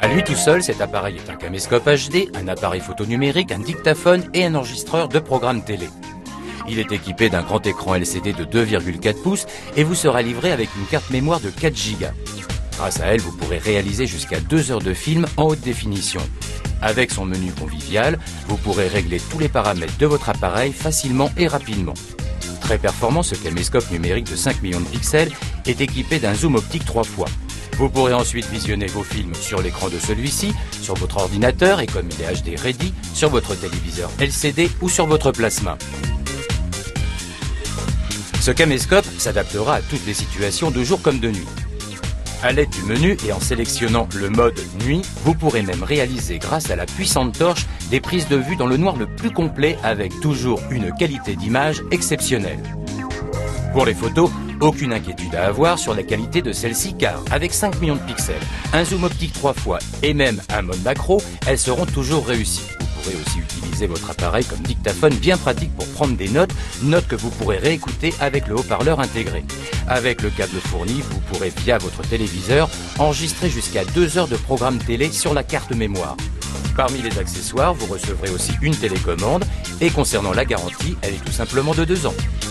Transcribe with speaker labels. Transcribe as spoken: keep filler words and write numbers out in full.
Speaker 1: À lui tout seul, cet appareil est un caméscope H D, un appareil photo numérique, un dictaphone et un enregistreur de programmes télé. Il est équipé d'un grand écran L C D de deux virgule quatre pouces et vous sera livré avec une carte mémoire de quatre gigas. Grâce à elle, vous pourrez réaliser jusqu'à deux heures de film en haute définition. Avec son menu convivial, vous pourrez régler tous les paramètres de votre appareil facilement et rapidement. Très performant, ce caméscope numérique de cinq millions de pixels est équipé d'un zoom optique trois fois. Vous pourrez ensuite visionner vos films sur l'écran de celui-ci, sur votre ordinateur et comme il est H D ready, sur votre téléviseur L C D ou sur votre plasma. Ce caméscope s'adaptera à toutes les situations de jour comme de nuit. À l'aide du menu et en sélectionnant le mode nuit, vous pourrez même réaliser grâce à la puissante torche des prises de vue dans le noir le plus complet avec toujours une qualité d'image exceptionnelle. Pour les photos, aucune inquiétude à avoir sur la qualité de celle-ci car avec cinq millions de pixels, un zoom optique trois fois et même un mode macro, elles seront toujours réussies. Vous pourrez aussi utiliser votre appareil comme dictaphone bien pratique pour prendre des notes, notes que vous pourrez réécouter avec le haut-parleur intégré. Avec le câble fourni, vous pourrez via votre téléviseur enregistrer jusqu'à deux heures de programme télé sur la carte mémoire. Parmi les accessoires, vous recevrez aussi une télécommande et concernant la garantie, elle est tout simplement de deux ans.